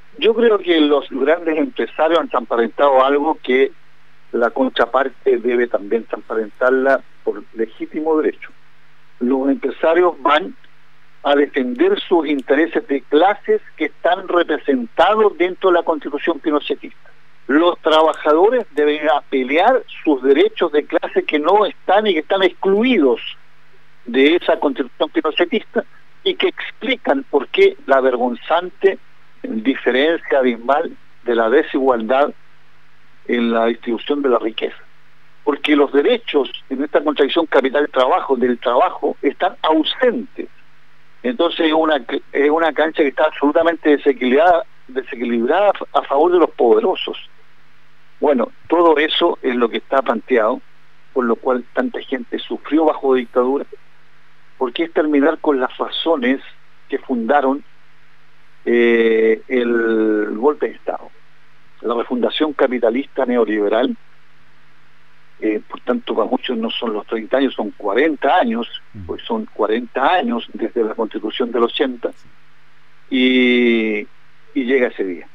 Yo creo que los grandes empresarios han transparentado algo que la contraparte debe también transparentarla por legítimo derecho. Los empresarios van a defender sus intereses de clases que están representados dentro de la Constitución pinochetista. Los trabajadores deben pelear sus derechos de clase que no están y que están excluidos de esa Constitución pinochetista y que explican por qué la vergonzante diferencia abismal de la desigualdad en la distribución de la riqueza. Porque los derechos en esta contradicción capital-trabajo del trabajo están ausentes. Entonces es una cancha que está absolutamente desequilibrada a favor de los poderosos. Bueno, todo eso es lo que está planteado, por lo cual tanta gente sufrió bajo dictadura, porque es terminar con las razones que fundaron el golpe de Estado. La refundación capitalista neoliberal, por tanto para muchos no son los 30 años, son 40 años, pues son 40 años desde la Constitución del 80, y llega ese día.